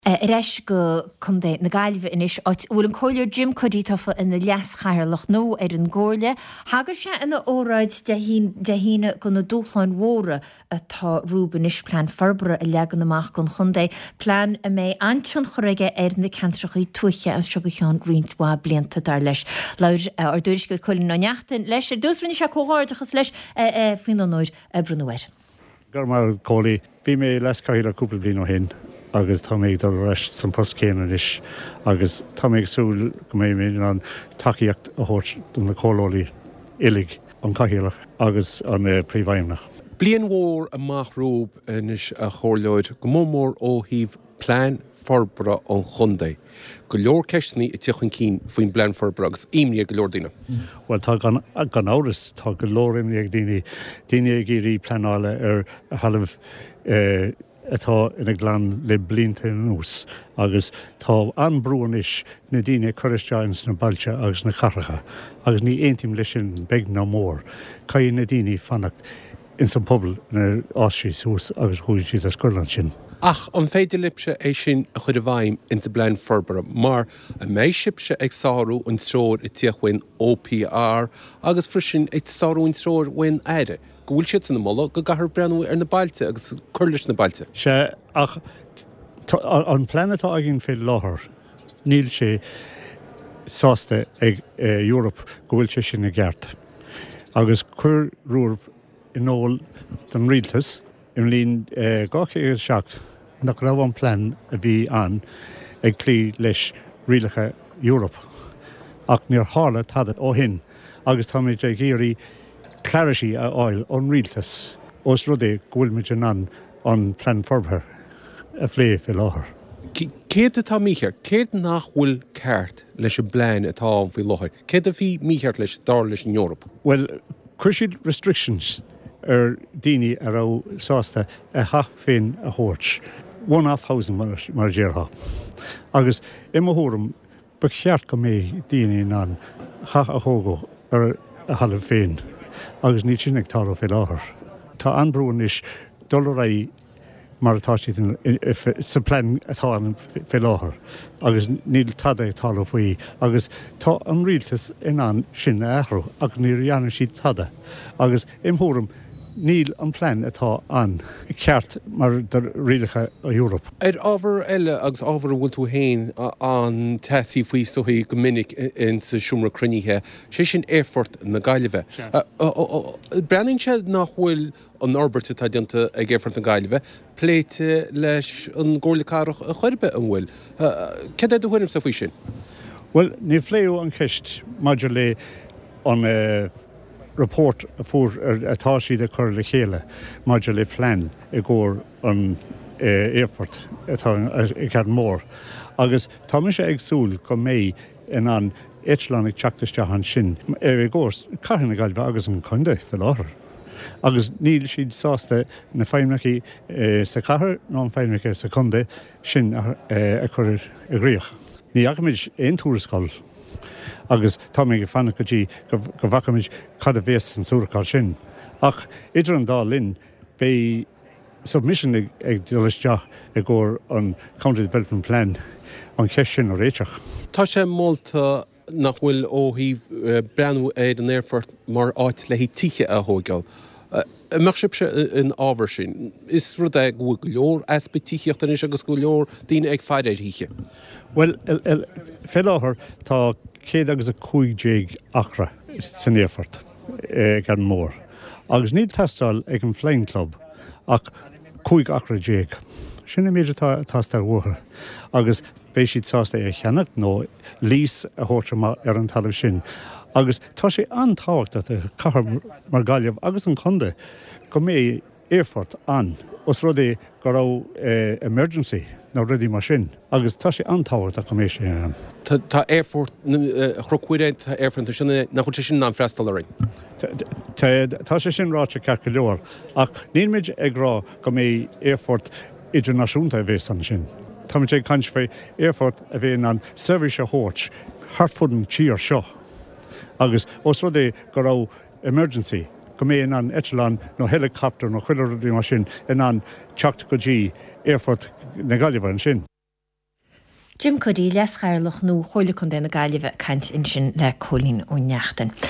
Reis go chundé na gailbh inis bhfuil an choir Jim Codítafa ina leaschair lech nó an ggóirle, Hagar sé ina óráid de híine go na dúchláin mhóra atá rúban is plán forbra a legan amach gon chundé, plán a mé antion choréige na cantrachaí tuiche an seo go cheann rintá blianta dar leis. Lair ar dúris gur chuilín ná neachtain leis dúsrinne se cóáirachas leis faoin an nóir a brunhhair. Gur mar cólaí, bhí mé leascair a cúpla bliain ó hin. Agus tá méid dul reis san post céanna is, agus tá méid súil go mé an takeíocht a thuirt do na cólólaí ilig an caithealach agus an príomhhaimnach. Bliain mhór amach rúb inis a chóirleid go mór ó híomh plán forbra an chundé. Go leor ceistní i tuchan cín faoin plán forbra agus imní go leor daoine. Well, tá gan áras tá go leor imní ag daoine ag irí planála ar a halamh atá ina glan le blianta nús, agus tá anbrúan is na daoine choristeáins na bailte agus na carracha, agus ní aontaim leis sin beag ná mór. Caithfidh na daoine fannacht in san pobl na áisí sús agus chuaigh siad a scoileán sin. Ach, an féidir lipse é sin a chud a bhaim inta blán forbara, mar a méisipse ag sáú an tróir i tíochhain OPR, agus frisin ag sáú an tróir wain aire. Bhfuil siad san na molla go gahar breanú ar na bailte agus chuirlis na bailte. Se ach an planetá agin fé láthair, níl sé sásta ag Europa go bhfuil sé sin na gceart. Agus chuir rúrb in óil den rialtas im líon 2007 nach raibh an plán a bhí an ag clí leis rialacha Europa. Ach níor hála tadad ó hin, agus tá méid ag géirí clarity a oil on rialtas os rudé gúil muid an plán forbra a phlé fé láthair. Céad atá mícheart, céad nach bhfuil ceart leis an blán atá an bhí láthair? Céad a bhí mícheart leis dar leis an Europa? Well, chuir siad restrictions ar daoine a rá sásta a ha féin a thuirt. 1,500 mar déartha. Agus imthúram ba cheart go mé daoine an ha a thógó ar a halamh féin. Agus ní sin ag tála fé láthair. Tá anbrúan is dul ra mar atá siad sa plán atá an fé láthair, agus níl tada ag tála faoi, agus tá an rialtas in an sin aithru, ag ní rianna siad tada. Agus imthúram níl an plán atá an ceart mar dar rialacha a Europa. Ar ábhar eile agus ábhar bhfuil tú hain an tesaí faoi sochaí go minic in sa siúmra cruníthe, sé sin éfort na gaiileheh. Breanann sé nach bhfuil an orbert atá dionta ag éfort na gaiileheh, pléite leis an ggóirlacárach a chuirbe an bhfuil. Cad é do thuirim sa faoi sin? Well, ní phléú an ceist maidir le an report a fuair atá siad a chur le chéile maidir le plán i gcóir an éfort atá i ceann mór. Agus tá sé ag súil go mé in an Eitleán ag teachtaiste an sin ar i gcóir carthain na gaiilbhe agus an chunde fé láthair. Agus níl siad sásta na feimhneachí sa chathair ná an feimhneachí sa chunde sin a chur i gcríoch. Ní agamid aon túrascáil. Agus tá mé go fanna go bhacamid cad a bhés an súracáil sin. Ach idir an dá linn bé submission ag dulaisteach ag gcóir an County Development Plan an ceist sin ó réiteach. Tá sé molta nach bhfuil ó híomh breanú éiad an éirfort mar áit le hí tíche a thógáil. Mar sibse in ábhar sin, is rud ag go leor aspa tícheocht an is agus go leor daoine ag feidir híche? Well, fé láthair tá 150 achra san éifort gan mór. Agus níl tastal ag an Flying Club ach 5 achra déag. Sinna méidir tastal mhór. Agus béis siad sásta é cheannach nó lís a thuirtama ar an talamh sin. Agus tá sé antáhacht a cahar mar gaiileh agus an chunde go mé éifort an os rud é go rá emergency ná rudí mar sin. Agus tá sé antáhacht a go mé sé an. Tá éirfort chrocuiréid tá éirfort sinna nach chun sin ná freistal aring. Tá sé sin ráte ceart go leor, ach níl muid ag rá go mé éirfort idirnáisiúnta a bhés an sin. Tá muid ag caint fé éirfort a bhíon an service a thuirt, hartfudan tíar seo. Agus os rud é go rá emergency go mé in an Eitleán nó helicopter nó chuileadí mar sin in an teacht go dtí éirfort na Gaillimhe an sin. Jim Cuddy les chairlach nó chola chun déna gaiileh caiint in sin le cholín ó neachtain.